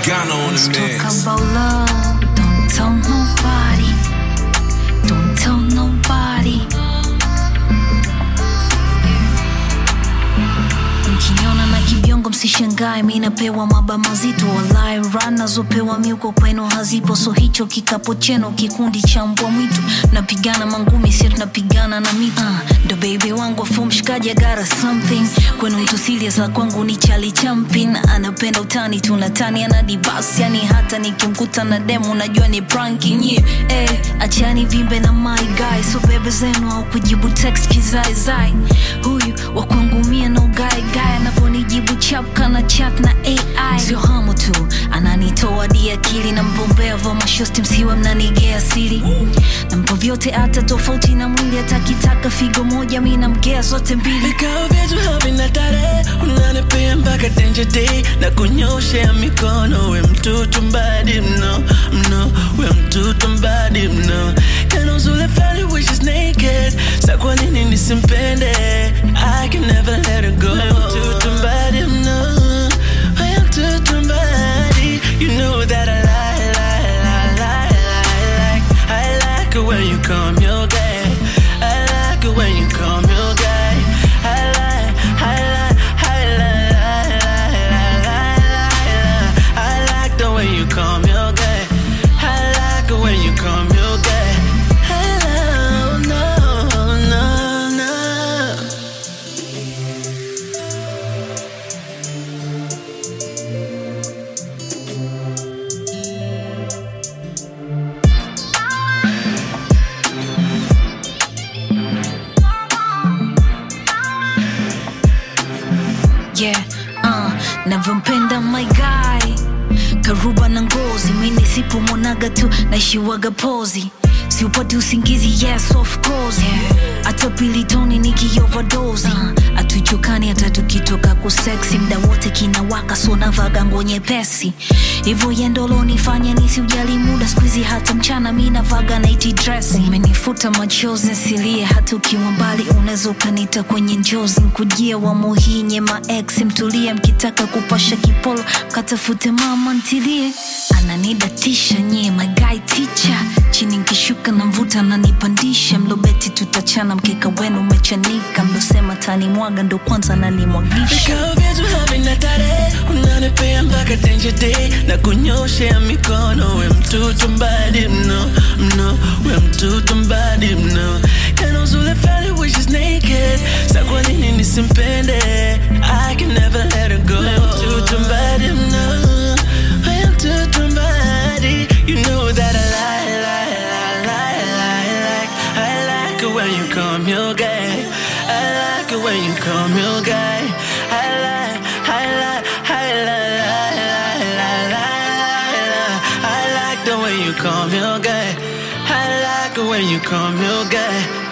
Ghana on the mix. Talk about love, don't tell nobody. Don't tell nobody. Mkiniona na kibiongo msishangae, mimi napewa maba mazito. Walai rana zopewa miuko kwenu hazipo. So hicho kikapo cheno kikundi cha mbwa mwitu. Napigana mangumi sio tunapigana na mitu. The baby wangu wa form shikaji got something. Kwenu mtu serious la kwangu ni Charlie Champin. Anapenda utani tunatani anadibasi. Yani hata nikimkuta na demo najua ni pranking. Yeah, achani vimbe na my guy. So bebe zenu au kujibu text kizai zai. Huyu wa kwangu mie no guy anavonijibu chapka na chat na AI. Sio hamu tu ananitoa di akili. Na mbombea vya mashosti msiwa mnanigea siri. Na mpo vyote hata tofauti na mwili. Hata kitaka figo moja mimi namgea zote mbili. Vikao vyetu havina tarehe. Unanipea mpaka danger day. Na kunyoshea mikono. We mtoto mbadi mno. We mtoto mbadi mno. Kano uzule flani wishes naked. Sa kwa nini nisimpende. I can never let her go. We mtoto mbadi mno. We mtoto mbadi. You know that I like it when you come your way. I like it when you come your way. I like the way you come your way. I like it when you come your way. Hello, no. Yeah, navyompenda my guy. Karuba na ngozi, mimi sipo monaga tu naishiwaga pozi. Siupati usingizi, yes of course. Ata pilitoni niki overdose. Atuchokani hata tukitoka kusexy. Mda wote kinawaka so navaga nguo nyepesi. Hivyo yendolo nifanya nisiujali muda. Squeezy hata mchana mimi navaga night dress. Umenifuta machozi nsilie hata ukiwa mbali. Unaweza ukanita kwenye njozi. Nkujia wa muhinye ma ex mtulie. Mkitaka kupasha kipolo katafute mama ntilie. Ananidatisha nye my guy teacher. Chini nkishuka na mvuta na nipandisha. Mlobeti tutachana mkeka wenu mechanika. Mlosema tani mwaga ndo kwanza nalimwagisha. Vikao vyetu havina tarehe. Unanipea mpaka danger day. Na kunyoshea mikono. We mtoto mbadi mno. We mtoto mbadi mno. Kano uzule flani wishes naked. Sa kwa nini nisimpende. I can never let her go. We mtoto mbadi mno. We mtoto mbadi. You know that I like it when you come your way. I like it when you come your way. I like the way you come your way. I like it when you come your way.